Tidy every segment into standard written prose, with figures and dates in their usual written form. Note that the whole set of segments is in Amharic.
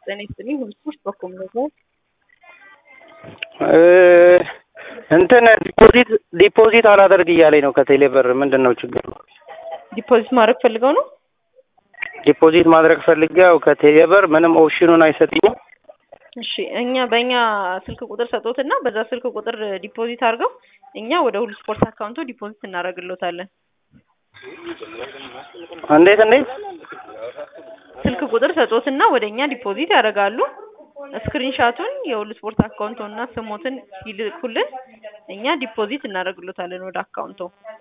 ጤና ይስጥልኝ። ሁሉ ስፖርት በኮም ነው። እንትን ዲፖዚት አላደርግ እያለኝ ነው ከቴሌ ብር። ምንድነው ችግሩ? ዲፖዚት ማድረግ ፈልገው ነው? ዲፖዚት ማድረግ ፈልገው ከቴሌ ብር ምንም ኦፕሽኑን አይሰጥኝም። እሺ በእኛ ስልክ ቁጥር ሰጦትና በዛ ስልክ ቁጥር ዲፖዚት አድርገው እኛ ወደ ሁሉ ስፖርት አካውንቱ ዲፖዚት እናደርግልዎታለን። እንዴት? ስልክ ቁጥር ሰጦትና ወደኛ ዲፖዚት ያደርጋሉ። ስክሪንሻቱን የሁሉ ስፖርት አካውንቱና ስሞትን ይልኩልን፣ እኛ ዲፖዚት እናደርግልዎታለን ወደ አካውንቱ።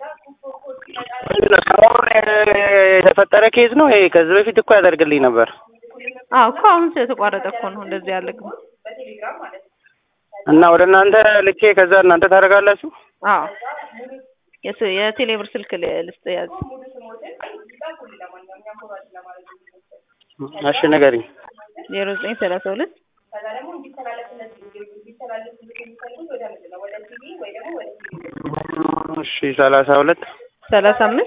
የተፈጠረ ኬዝ ነው ይሄ። ከዚህ በፊት እኮ ያደርግልኝ ነበር። እኮ አሁን ስለተቋረጠ እኮ ነው እንደዚህ ያለቀው። እና ወደ እናንተ ልኬ ከዛ እናንተ ታደርጋላችሁ? የቴሌብር ስልክ ልስጥ ያዝ። እሺ ንገሪኝ። 0932 እሺ 32 35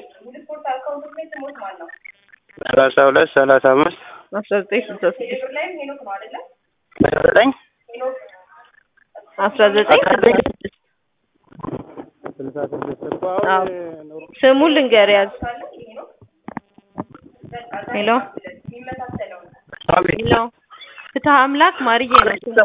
32 35 1966 ስሙን ልንገር ያዝ። ሄሎ ፍትሐ አምላክ ማርዬ ነው ስሙ።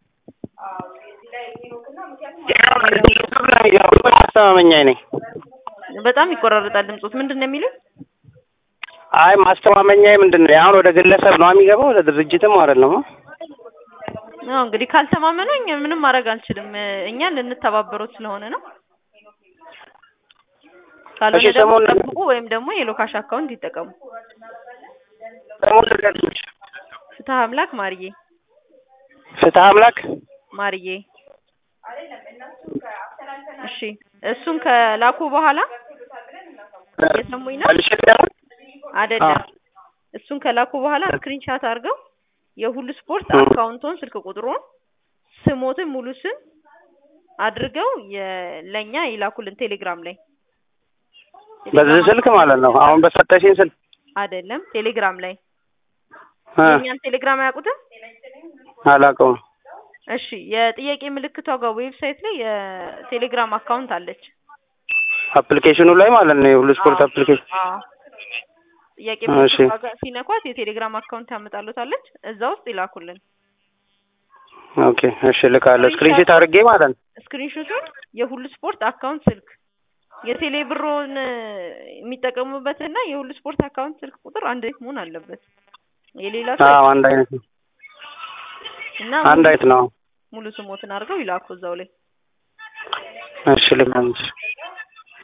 ማስተማመኛዬ ነኝ። በጣም ይቆራረጣል ድምጾት። ምንድነው የሚሉት? አይ ማስተማመኛዬ ምንድነው? አሁን ወደ ግለሰብ ነው የሚገባው፣ ወደ ድርጅትም አይደለም። እንግዲህ ካልተማመኑ እኛ ምንም ማድረግ አልችልም። እኛ ልንተባበሩት ስለሆነ ነው። ካልሆነ ደግሞ ጠብቁ ወይም ደግሞ የሎካሽ አካውንት ይጠቀሙ። ፍትሐ አምላክ ማርዬ። ፍትሐ አምላክ ማርዬ። እሺ እሱን ከላኩ በኋላ የሰሙኝ ነው አይደለም? እሱን ከላኩ በኋላ ስክሪንሻት አድርገው የሁሉ ስፖርት አካውንቱን ስልክ ቁጥሩን ስሞትን ሙሉ ስም አድርገው ለኛ ይላኩልን ቴሌግራም ላይ። በዚህ ስልክ ማለት ነው? አሁን በሰጠሽኝ ስልክ አይደለም፣ ቴሌግራም ላይ። የኛን ቴሌግራም አያውቁትም? አላውቀውም። እሺ የጥያቄ ምልክቷ ጋር ዌብሳይት ላይ የቴሌግራም አካውንት አለች። አፕሊኬሽኑ ላይ ማለት ነው? የሁሉ ስፖርት አፕሊኬሽን። ጥያቄ ምልክቷ ጋር ሲነኳት የቴሌግራም አካውንት ታመጣሉታለች። እዛ ውስጥ ይላኩልን። ኦኬ እሺ ልካለሁ። ስክሪንሾት አድርጌ ማለት ነው። ስክሪንሾቱን የሁሉ ስፖርት አካውንት ስልክ የቴሌ ብሮን የሚጠቀሙበትና የሁሉ ስፖርት አካውንት ስልክ ቁጥር አንድ አይነት መሆን አለበት። የሌላ ሰው አንድ አይነት ነው እና አንድ አይነት ነው። ሙሉ ስሞትን አድርገው ይላኩ እዛው ላይ። እሺ ልካለሁ።